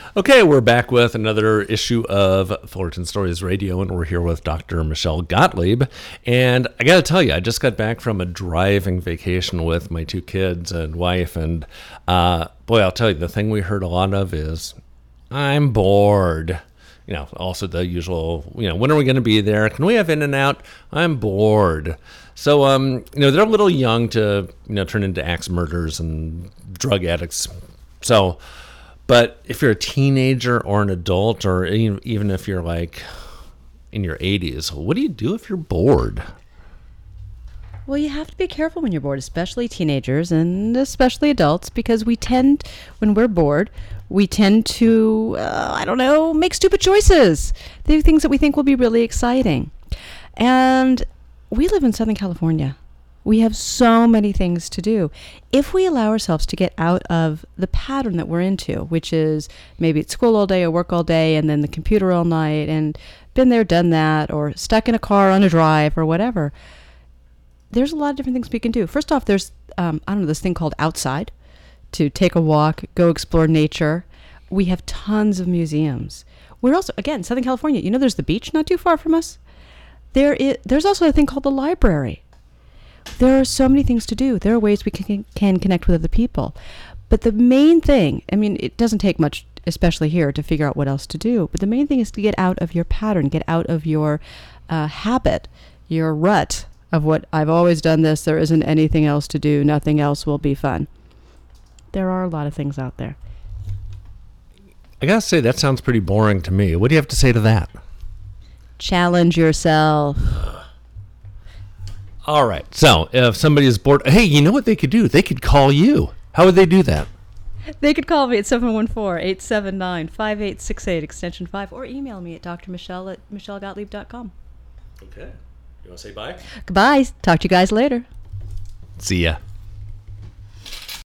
Okay, we're back with another issue of Fullerton Stories Radio, and we're here with Dr. Michelle Gottlieb. And I got to tell you, I just got back from a driving vacation with my two kids and wife, and boy, I'll tell you, the thing we heard a lot of is, I'm bored. You know, also the usual, when are we going to be there? Can we have In-N-Out? I'm bored. So, they're a little young to, turn into axe murderers and drug addicts. So, but if you're a teenager or an adult, or even if you're like in your 80s, what do you do if you're bored? Well, you have to be careful when you're bored, especially teenagers and especially adults, because when we're bored, we tend to, make stupid choices. They do things that we think will be really exciting. And we live in Southern California. We have so many things to do. If we allow ourselves to get out of the pattern that we're into, which is maybe at school all day or work all day and then the computer all night and been there, done that, or stuck in a car on a drive or whatever, there's a lot of different things we can do. First off, there's, this thing called outside, to take a walk, go explore nature. We have tons of museums. We're also, again, Southern California, there's the beach not too far from us. There's also a thing called the library. There are so many things to do. There are ways we can connect with other people. But the main thing, it doesn't take much, especially here, to figure out what else to do. But the main thing is to get out of your pattern, get out of your habit, your rut of what I've always done this, there isn't anything else to do, nothing else will be fun. There are a lot of things out there. I gotta say, that sounds pretty boring to me. What do you have to say to that? Challenge yourself. All right. So if somebody is bored, hey, you know what they could do? They could call you. How would they do that? They could call me at 714-879-5868, extension 5, or email me at drmichelle@michellegottlieb.com. Okay. You want to say bye? Goodbye. Talk to you guys later. See ya.